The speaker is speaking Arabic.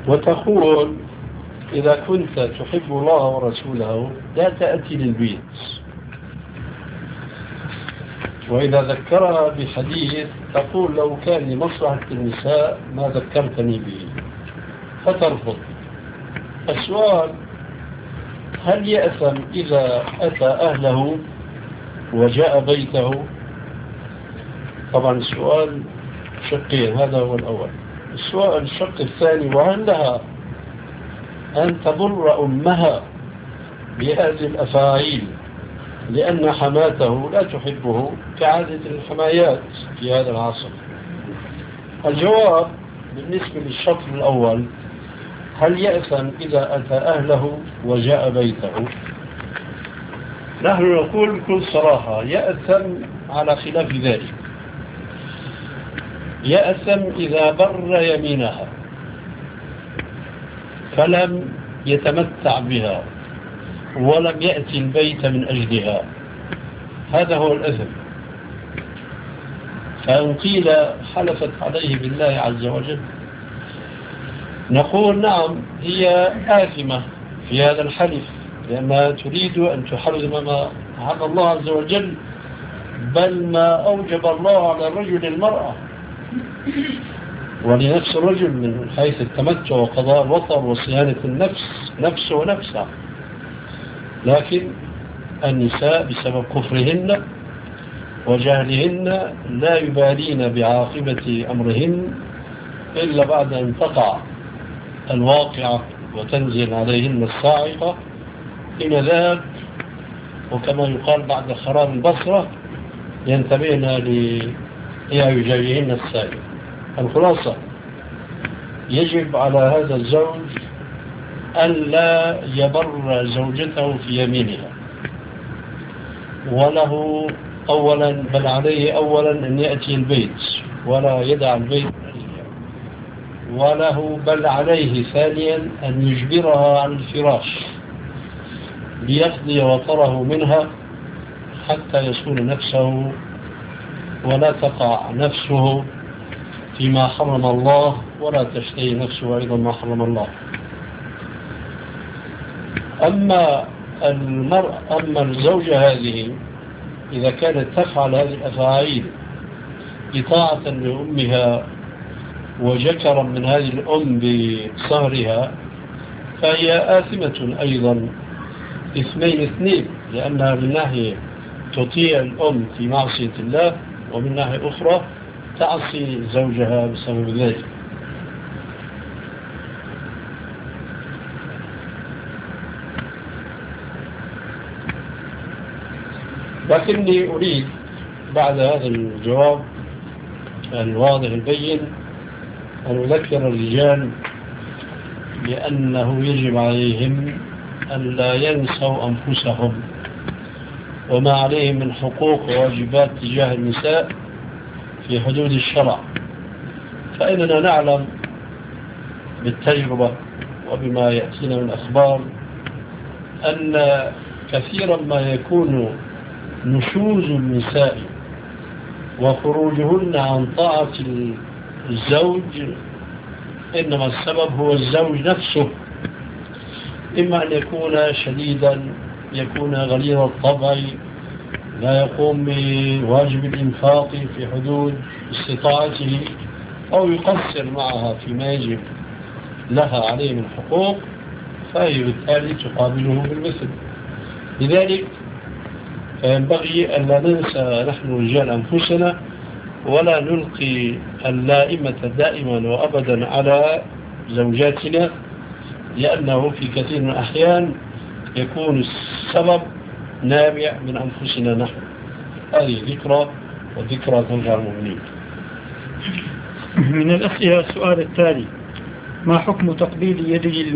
وتقول إذا كنت تحب الله ورسوله لا تأتي للبيت، وإذا ذكرها بحديث تقول لو كان لمصلحة النساء ما ذكرتني به، فترفض. السؤال: هل يأثم إذا أتى أهله وجاء بيته؟ طبعا السؤال شقين، هذا هو الأول. السؤال الشق الثاني: وهل لها أن تضر أمها بهذه الأفاعيل لأن حماته لا تحبه كعادة الحمايات في هذا العصر؟ الجواب بالنسبة للشق الأول: هل يأثم إذا أتى أهله وجاء بيته؟ نحن نقول بكل صراحة يأثم على خلاف ذلك. يأثم إذا بر يمينها فلم يتمتع بها ولم يأتي البيت من أجلها، هذا هو الأثم. فإن قيل حلفت عليه بالله عز وجل، نقول نعم هي آثمة في هذا الحلف، لأنها تريد أن تحرم ما أحل الله عز وجل، بل ما أوجب الله على الرجل المرأة ولنفس الرجل من حيث التمتع وقضاء الوطر وصيانة النفس نفسه ونفسه. لكن النساء بسبب كفرهن وجهلهن لا يبالين بعاقبة أمرهن إلا بعد أن تقع الواقعة وتنزل عليهن الصاعقة. إلى ذلك وكما يقال بعد خراب البصرة ينتبهن لإعجابهن السائل. الخلاصة: يجب على هذا الزوج ألا يبر زوجته في يمينها، وله أولا بل عليه أولا أن يأتي البيت ولا يدع البيت، وله بل عليه ثانيا أن يجبرها على الفراش ليقضي وطره منها حتى يسكن نفسه ولا تقع نفسه فيما حرم الله ولا تشتهي نفسه أيضا ما حرم الله. أما الزوجة هذه إذا كانت تفعل هذه الأفاعيل إطاعة لأمها وجكرا من هذه الأم بصهرها فهي آثمة أيضا اثنين، لأنها من ناحية تطيع الأم في معصية الله، ومن ناحية أخرى تعصي زوجها بسبب ذلك. لكني أريد بعد هذا الجواب الواضح البين أن أذكر الرجال بأنه يجب عليهم أن لا ينسوا أنفسهم وما عليهم من حقوق وواجبات تجاه النساء في حدود الشرع. فإننا نعلم بالتجربة وبما يأتينا من أخبار أن كثيرا ما يكون نشوز النساء وخروجهن عن طاعة الزوج إنما السبب هو الزوج نفسه، إما أن يكون شديدا، يكون غليظ الطبع، لا يقوم بواجب الإنفاق في حدود استطاعته، أو يقصر معها فيما يجب لها عليه من حقوق، فهي بالتالي تقابله بالمثل. لذلك فينبغي أن لا ننسى نحن رجال أنفسنا ولا نلقي اللائمة دائما وأبدا على زوجاتنا، لأنه في كثير من الأحيان يكون السبب نابع من أنفسنا نحن. هذه ذكرى وذكرى تنفع المؤمنين. من الأسئلة السؤال التالي: ما حكم تقبيل يد